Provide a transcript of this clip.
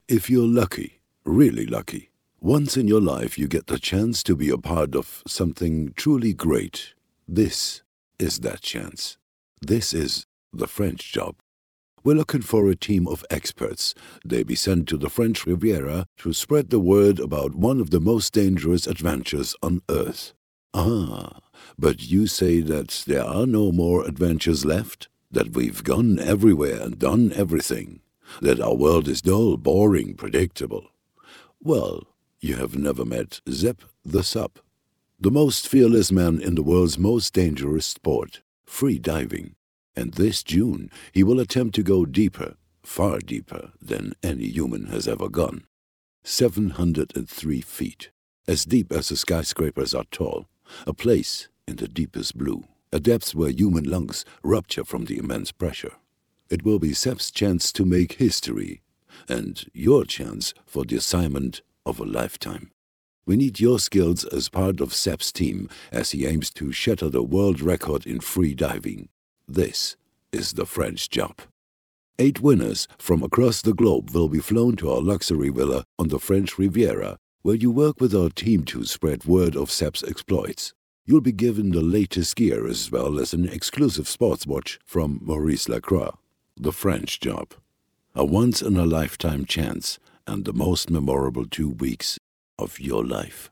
If you're lucky, really lucky, once in your life you get the chance to be a part of something truly great. This is that chance. This is the French job. We're looking for a team of experts. They be sent to the French Riviera to spread the word about one of the most dangerous adventures on Earth. Ah, but you say that there are no more adventures left? That we've gone everywhere and done everything? That our world is dull, boring, predictable? Well, you have never met Zep the Sup, the most fearless man in the world's most dangerous sport, free diving. And this June he will attempt to go deeper, far deeper than any human has ever gone. 703 feet, as deep as the skyscrapers are tall, a place in the deepest blue, a depth where human lungs rupture from the immense pressure. It will be Sep's chance to make history, and your chance for the assignment of a lifetime. We need your skills as part of Sep's team as he aims to shatter the world record in free diving. This is the French job. 8 winners from across the globe will be flown to our luxury villa on the French Riviera, where you work with our team to spread word of Sep's exploits. You'll be given the latest gear as well as an exclusive sports watch from Maurice Lacroix. The French job. A once-in-a-lifetime chance and the most memorable 2 weeks of your life.